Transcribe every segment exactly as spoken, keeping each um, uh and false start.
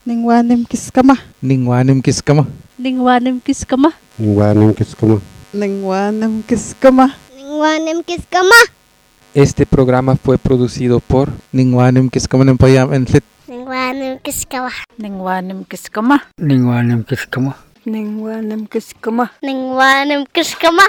Ningwanim kiskama. Ningwanim kiskama. Ningwanim kiskama. Ningwanim kiskama. Ningwanim kiskama. Ningwanim kiskama. Este programa fue producido por Ningwanim Kiskama Nempayam Enfit. Ningwanim kiskama. Ningwanim kiskama. Ningwanim kiskama. Ningwanim kiskama. Ningwanim kiskama.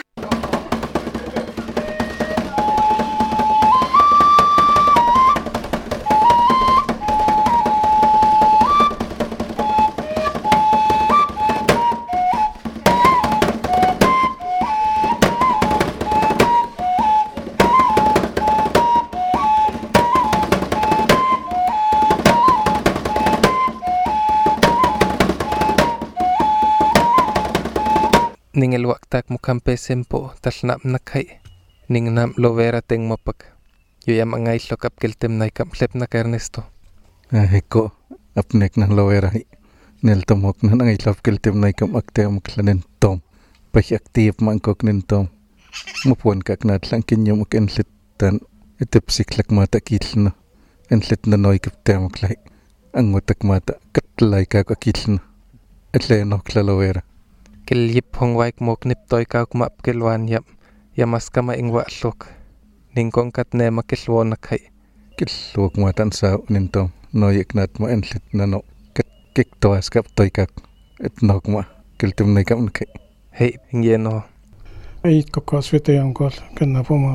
Ning el waktak mukampe sempo talnap nakhay. Ning nam lovera teng mopak. Yo yam angay lokap keltem na ikam klep na Ernesto. Aheko apnek na lovera hi. Nel tomok na angay lop keltem na ikam akte maklanen tom. Pay aktif mangkok nen tom. Mupuan kak na tlang kinyo muk enlit tan etepsik lak mata kilna. Enlit na noy kapte maklay. Ang watak mata katlay kak akilna. Atlay nok la lovera. Kel yip hong waik mok nip toy kauk map kelwan yap yamas kama ingwa lok ning kong kat ne ma kelwon nakhay kelwok matan sa nintom no yeknat ma enlit nano ket kik toas kap toy kak et nok ma keltum nei kam nakhay hey ingeno ay kokoswete yang kol kana poma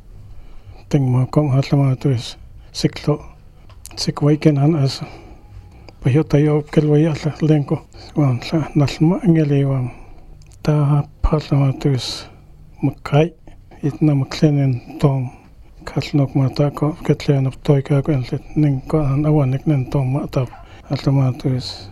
ting ma kom hatlama tuis siklo sikwai ken han as payotayo kelwaya lenko wan sa nalma ngelewan ta patlama tuis makai itna maklenen tom kalnok mata ko ketlen of toy ka ko enlet ning ko an awanek nen tom mata atlama tuis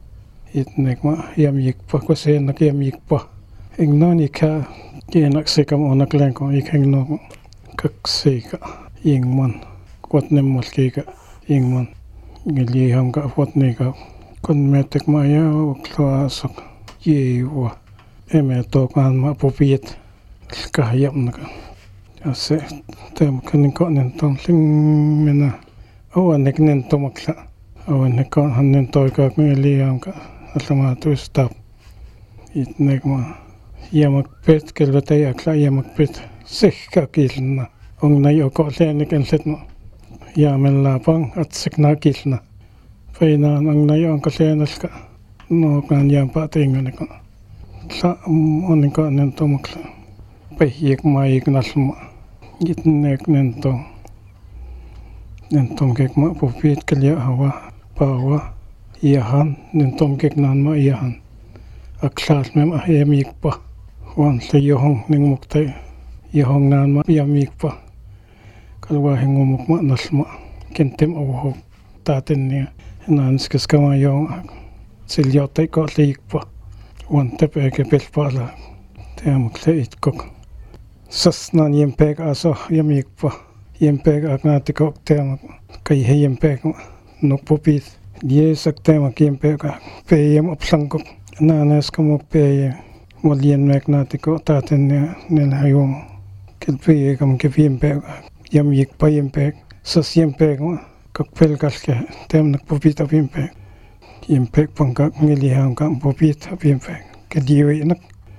itnek ma yam yik pa ko se nak yam yik pa ingnoni ka kenak se kam onak len ko ikeng no kak se ka ingmon kwat nem malki ka ingmon ngeli ham ka fot ne ka kon metek ma ya okla sok ye wa eme to kan ma popiet ka yam na ka ase tem kan ko nen tom ling mena o nek nen to makla o nek ko han nen to ka ngeli ham ka atlama to stop it nek ma yamak pet kel batay akla yamak pet sik ka kilna ong nay o ko le nek en set mo yamen lapang at sikna kilna faina ang nayo ang kasenal ka no kan yam pa tingan ko sa onin ko nento makla payik maik nasma gitnek nento nentom kek ma popit kalya hawa pawa yahan nentom kek nan ma yahan aklas mem ayamik pa wan se yohong ning muktay yohong nan ma yamik pa kalwa hingumuk ma nasma kentem awho taten niya nans kiskama yung silyotay ko liik pa wan tepe ke pelpala tem kleit kok sas nan yempek aso yamik pa yempek aknati ko tem kay yempek no popit ye sak tem yempek pe yem opsang kok nanas kamo pe molien mek nati ko taten niya nel hayong kelpe kam ke yempek yam yik pa yempek sas yempek kakpel kalke tem nak popit ap yempek yempek pangka ngiliham kam popit ap yempek kediwi nak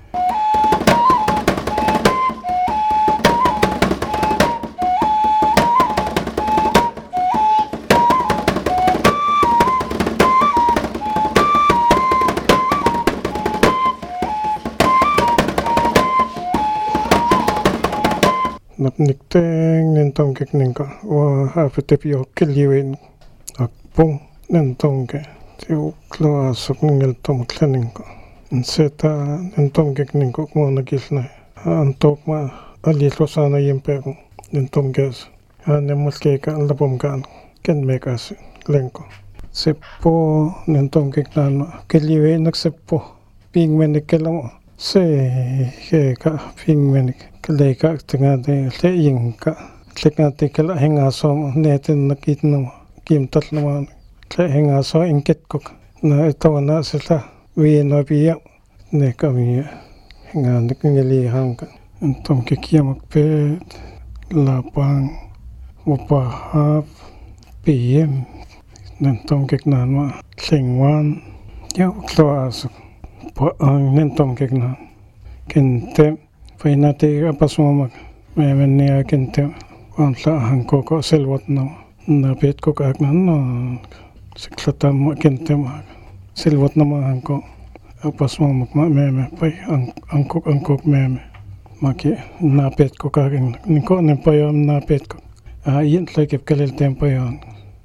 nak nikteng nentong kek ningka wa hapetep yo keliwin akpong nentong ke tiu klo asok ningel tom klening ko seta nentong kek ningko mo nagilna antok ma ali lo sana yempe ko nentong ges anemos ke ka lapom kan ken mekas lengko sepo nentong kek nan keliwin nak sepo ping menikelo se ke ka ping menik kalay ka tanga de le ying ka tleka te kala henga so neten nakit no kim tat no le henga so inket ko na ito na sila wi no biya ne ka mi henga nikngeli hang ka antom ke kiamak pe lapang upahap pm nentom keknan ma lingwan ya kloas po ang nentom keknan kente painate apas mo me menia kente on la hanko ko selwat no na pet ko kagnan no siklata mo kente ma selwat na ma hanko apas mo ma me me pai ang angkok angkok me me maki na pet ko kagin niko ne payo na pet ko a yin like kelel tempo yon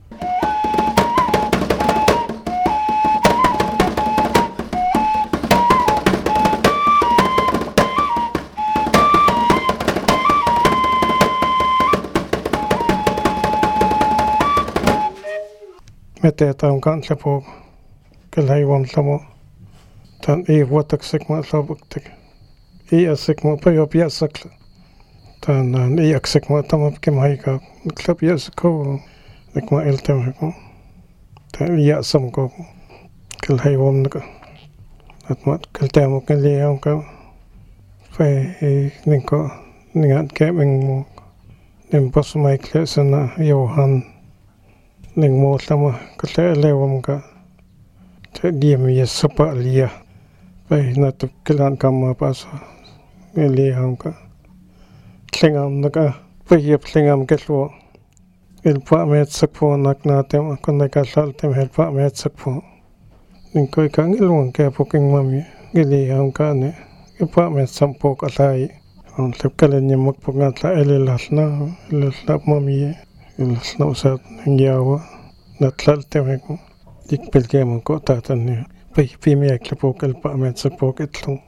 mete taun kan lepo kelai wam lamo tan e watak sekma labuktek e asekma payo pia sakla tan an e aksekma tamap kemai ka klap yes ko nekma eltem ko tan ya sam ko kelai wam naka atmat keltem ko le am ka fe ninko ningat kemeng mo nem pasmai klesana Johan ning mo tama kata lewam ka te dia mi sapa lia pai na tu kelan kama pas ngeli ham ka klingam naka pai yep klingam ketlo el pa met sakpo nak na tem kon na ka sal tem hel pa met sakpo ning koi ka ngilwang ka poking mami ngeli ham ka ne e pa met sampo ka lai on tep kalen nyemak pongat la elelas na elelas mami Ilas na usat ng yawa na tlal temek mo. Dikpil kaya mo ko tatan niya. Pay pimiyak lapok alpa amet sa pok itlong.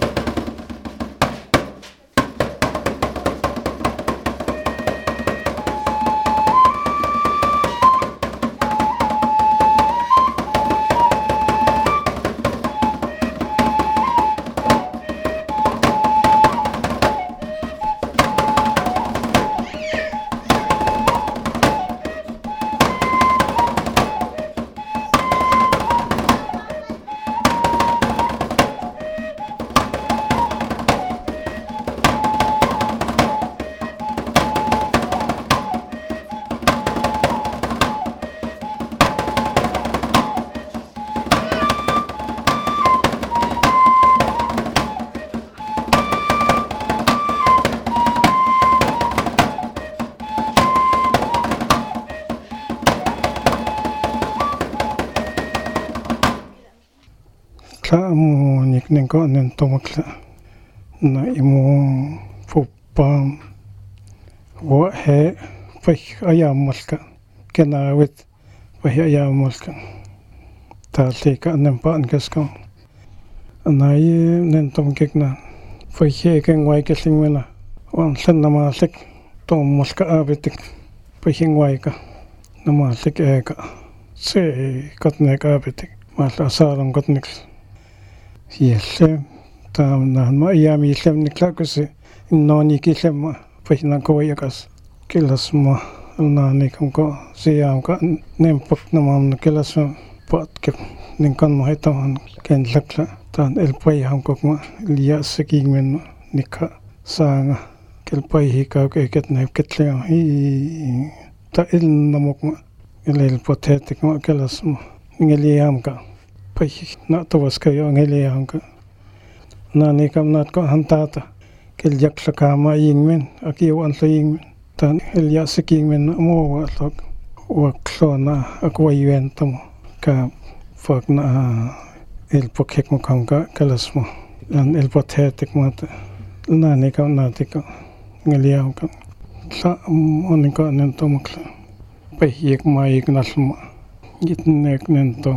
Mo nikning ko nen tomakla na imo pupam wa he pai ayam malka kena wit pai ayam malka ta leka nen pa an kasko na ye nen tom kekna pai he ken wai kesling mena wan san na masik tom malka abetik pai hingwai ka na masik e ka se katne ka abetik mala sarang katnik Yellem tam na ma yam yellem niklakus noni kilem pahina ko yakas kilas ma na ne kam ko siam ka nem pok na mam kilas pat ke nin kan ma hetan ken lakla tan el pai ham ko ma liya saking men nikha sanga kel pai hi ka ke ket ne ketle hi ta il namok ma el potetik ma kilas ma ngeli ham ka pai na to was kayo ngeli hangka na ni kam nat ko hantata kel jak saka ma yingmen aki wan sa yingmen tan el ya siking men mo wa lok wa klona akwa yen tam ka fak na el pokek mo kam ka kalas mo an el potetik mo na ni kam nat ko ngeli hangka sa on ko nen to mo kla pai yek ma yek nasma git nek nen to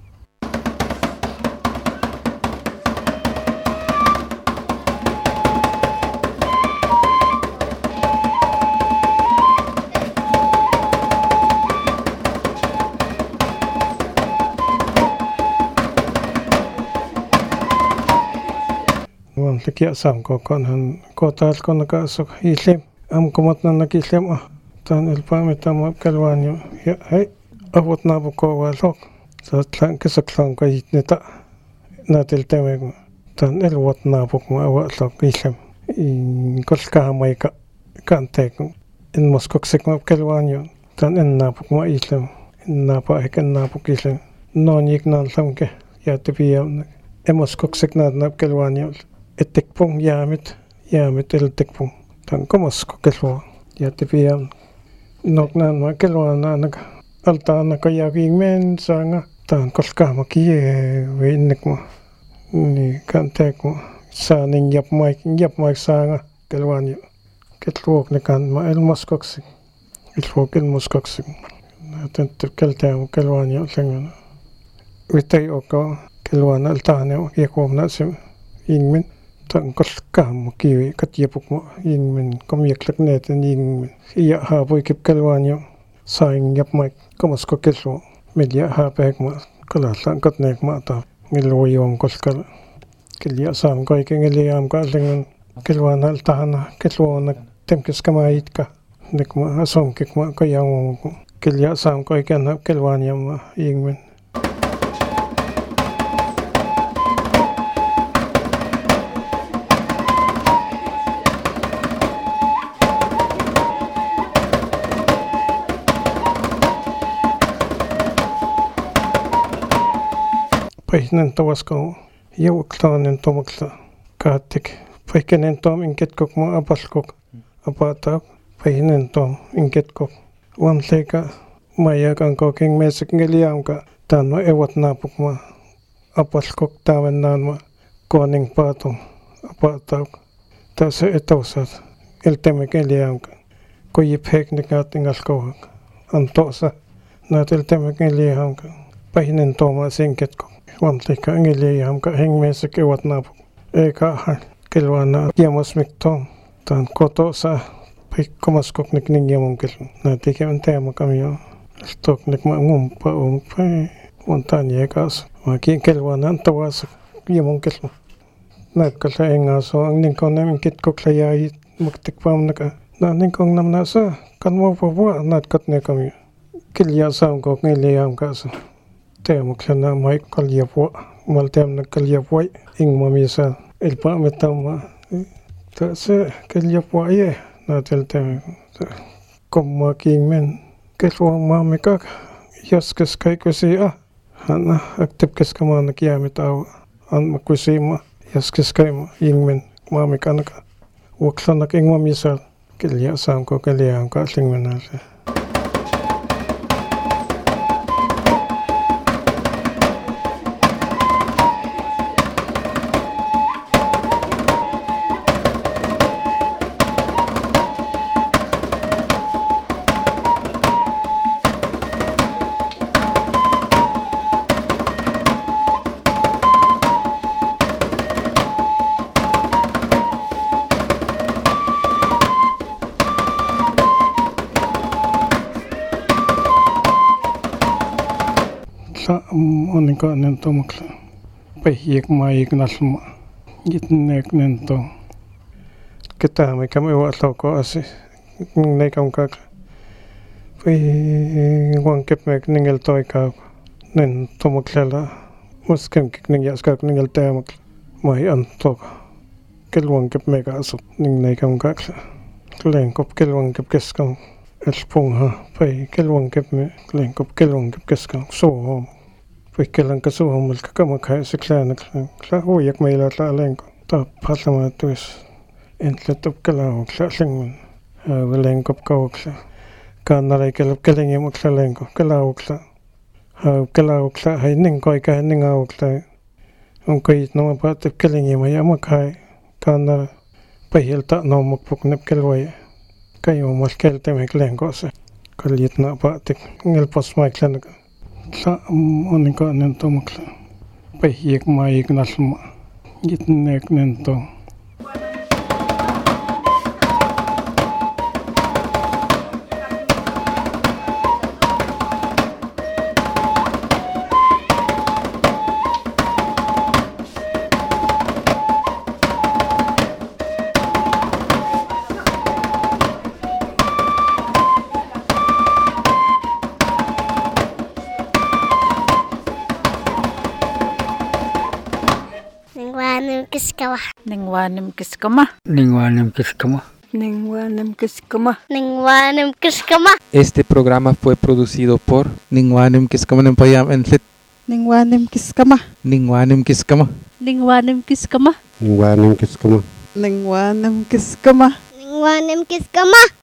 Likia sam ko kon han ko tal ko nakasok ilim am kumat na nakilim ah tan el pamitam kalwanyo ya hay awot na ko walok sa tlang kisaklang ko itnita natil temeg tan el wat na pok ma awalok ilim in kolka mai ka kantek in moskok sek ma kalwanyo tan en na pok ma ilim napa ekan napu kisle nonyik nan samke ya tipia emos koksek na nap kelwani etekpong yamit yamit el tekpong tan komos kokelo ya tipia nok nan ma kelwana nak alta na kaya men sanga tan kolka makie wenek mo ni kantek mo sa ning yap mai yap mai sanga kelwani ketlok ne kan ma el moskoksik ketlok el moskoksik naten kelta mo kelwani sengan witay oko kelwana altane yakom na sim ingmin tan kolka makie katyepuk mo ingmin komyeklak neten ingmin iya ha boy kep kelwani saing yap mai komos kokelo media ha pek mo kala san katnek ma ta ngiloyong koskal kelya sam koy ke ngeliam ka lengan kelwana altana kelwana temkes kamait ka nek ma asom kek ma kayang kelya sam koy ke na kelwanya ma ingmen Painan tawas ko yawaklan tomakla katik paikanen tom inket kok mo apal kok apatak painan tom inket kok wamleka maya kan koking mesik ngeliam ka tanwa ewat napuk ma apal kok tawen nan ma koning patong apatak tasa etosat el temek ngeliam ka ko yipek nikat ingal ko antosa natel temek ngeliam ka painan toma singket kok wamleka ngeliam ka heng mesik ewat napuk eka ha kelwana yamos miktom tan koto sa pai komas kok nik ning yamong kel na tike ante mo kamyo stok nik ma ngum pa um pai montanya kas ma ki kelwana tawas yamong kel na kala enga so ang ning konem kit kok layai muktik pam naka na ning kong nam na sa kan mo po po nat kat ne kamyo kilya sam kok ngeliam kas te mo klana mai kalya po maltem na kalya po ing mamisa el pa metama ta se kalya po ye na tel te kom king men keswa ma me ka yas kes kai ko si a hana aktip kes kama na kiya metaw an makusi ma yas kes kai ma ing men ma me ka na ka wakla na king mamisa kalya sam ko kalya ka sing men na onin ka nento makla pahiyek maik nalma gitnek nento kita me kam ewa tlo ko asi nei kam ka pai wang kep mek ningel toy ka nen to makla muskem kik ning yas ka ningel tamak mai an to kel wang kep mek asu ning nei kam ka klen kop kel wang kep kes kam elpung ha pai kel wang kep me klen kop kel wang kep kes kam so Pikelan kasu hamul kakama kaya siklana kla ho yak may latla alengko ta patlama tuis entletop kala ho kla singman walengkop ka ho kla ka naray kalap kalingi mo kla lengko kala ho kla kala ho kla hay ning koy ka ning ho kla ang koy nama patip kalingi mo yama kay ka na pahil ta na mukpuk nip kalway kayo mal kel temek lengko sa kalit na patik ngil pos may kla na sa onin ka nento makla pahiyek maik nalma gitnek nento Ningwanim kiskama. Ningwanim kiskama. Ningwanim kiskama. Ningwanem kiskama. Ningwanem kiskama. Este programa fue producido por Ningwanim kiskama ng payam enlit. Ningwanem kiskama. Ningwanim kiskama. Ningwanem kiskama. Ningwanim kiskama. Ningwanem kiskama. Ningwanem kiskama.